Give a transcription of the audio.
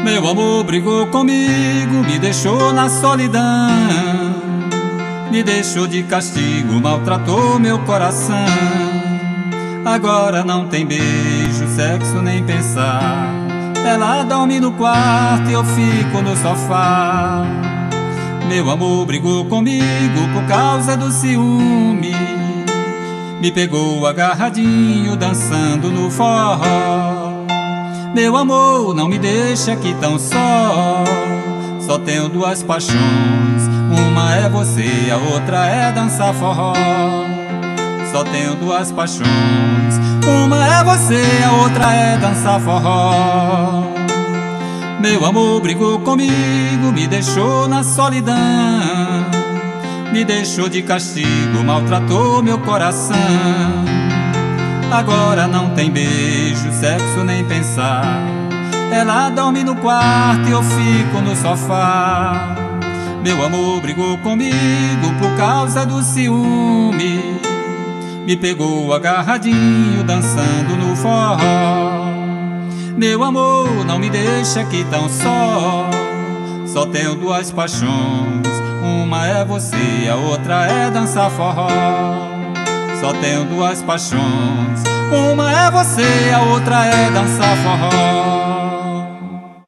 Meu amor brigou comigo, me deixou na solidão, me deixou de castigo, maltratou meu coração. Agora não tem beijo, sexo nem pensar. Ela dorme no quarto e eu fico no sofá. Meu amor brigou comigo por causa do ciúme, me pegou agarradinho dançando no forró. Meu amor, não me deixa aqui tão só. Só tenho duas paixões, uma é você, a outra é dançar forró. Só tenho duas paixões, uma é você, a outra é dançar forró. Meu amor brigou comigo, me deixou na solidão, me deixou de castigo, maltratou meu coração. Agora não tem beijo, sexo nem pensar. Ela dorme no quarto e eu fico no sofá. Meu amor brigou comigo por causa do ciúme, me pegou agarradinho dançando no forró. Meu amor, não me deixa aqui tão só. Só tenho duas paixões, uma é você, a outra é dançar forró. Só tenho duas paixões, uma é você, a outra é dançar forró.